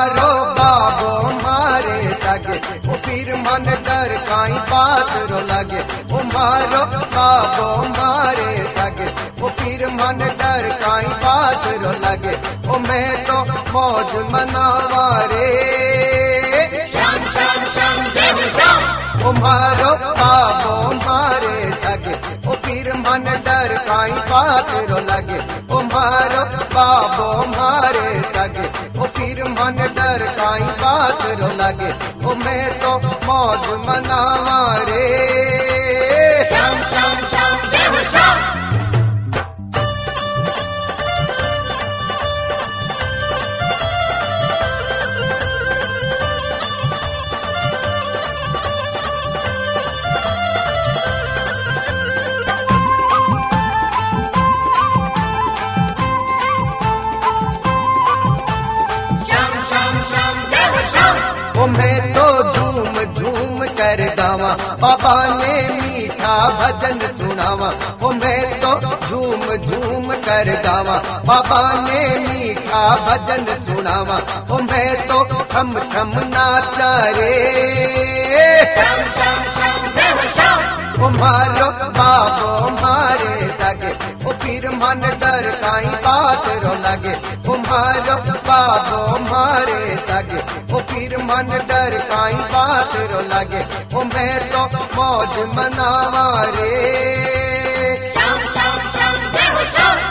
मारो बाबो मारे सगे ओ पीर मन डर काई बात रो लगे ओ मारो बाबो मारे सगे ओ पीर मन डर काई बात रो लगे ओ मैं तो मौज मनावा रे श्याम श्याम श्याम देव श्याम। ओ मारो बाबो मारे सगे ओ पीर मन डर काई बात रो लगे ओ मारो बाबो मारे सगे ओ पीर मन डर काई बात रो लगे ओ मैं तो मौज मनावा रे श्याम श्याम श्याम देव श्याम। ओ मैं तो झूम झूम कर गावा बाबा ने मीठा भजन सुनावा ओ मैं तो झूम झूम कर गावा बाबा ने मीठा भजन सुनावा ओ मैं तो छम छम नाचा रे श्याम श्याम श्याम देव श्याम। ओ मारो बाबो मारे सगे ओ पीर मन डर काई बात रो लगे ओ मारो बाबो मारे सगे ओ पीर मन डर काई बात रो लगे ओ मैं तो मौज मनावा रे श्याम श्याम श्याम देव श्याम।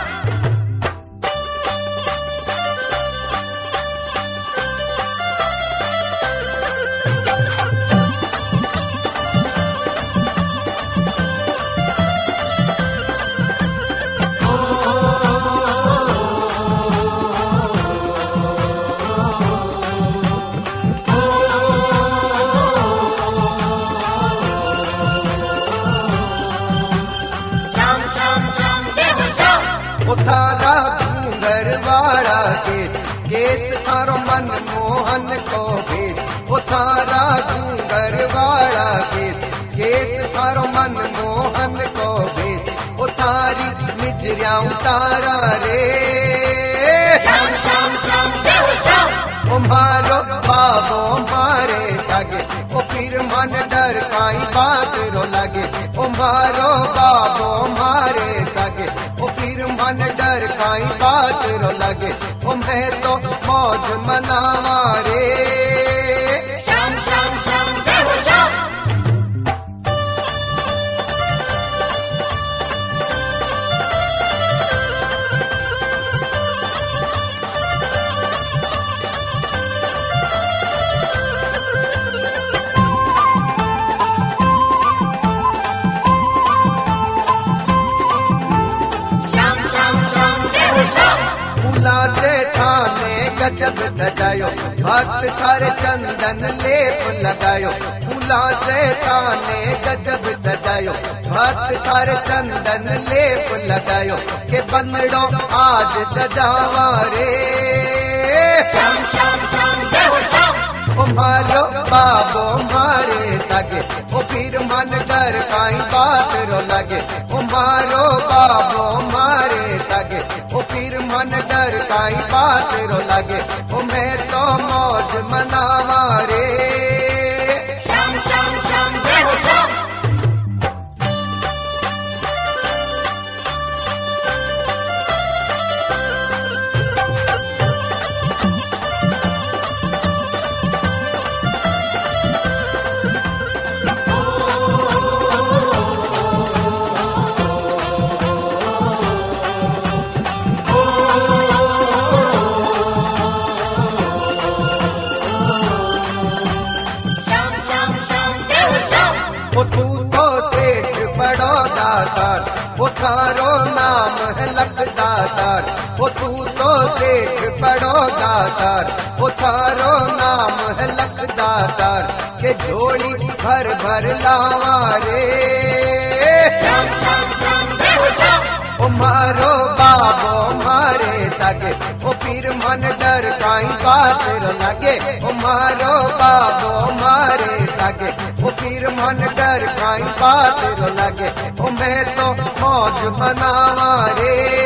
ओ थारा घूंगर वाला केस केस थारो मन मोहन को भेस ओ थारा घूंगर वाला केस केस थारो मन मोहन को भेस ओ थारी निजरिया उतारा रे श्याम श्याम श्याम देव श्याम। ओ मारो बाबो मारे सगे ओ पीर मन डर काई बात रो लगे ओ मारो बाबो मारे सगे ओ पीर मन डर काई बात रो लगे ओ मैं तो मौज मनावा रे श्याम श्याम श्याम देव श्याम। फूला से थाने गजब सजायो भक्त थार चंदन लेप लगायो फूला से थाने गजब सजायो भक्त थार चंदन लेप लगायो के बंदड़ो आज सजावा रे श्याम श्याम श्याम देव श्याम। ओ मारो बाबो मारे सगे ओ पीर मन डर काई बात रो लगे ओ मारो बाबो मारे सगे ओ पीर मन डर काई बात रो लगे ओ मैं तो मौज मनावा रे श्याम श्याम श्याम देव श्याम। ओ तू तो सेठ बड़ो दातार ओ थारो नाम है लखदातार ओ तू तो सेठ बड़ो दातार ओ थारो नाम है लखदातार के झोली भर भर लावा रे श्याम श्याम श्याम देव श्याम। ओ मारो बाबो मारे सगे ओ पीर मन डर काई बात रो लगे ओ मारो बाबो मारे सगे ओ पीर मन डर काई बात रो लगे ओ मैं तो मौज मनावा रे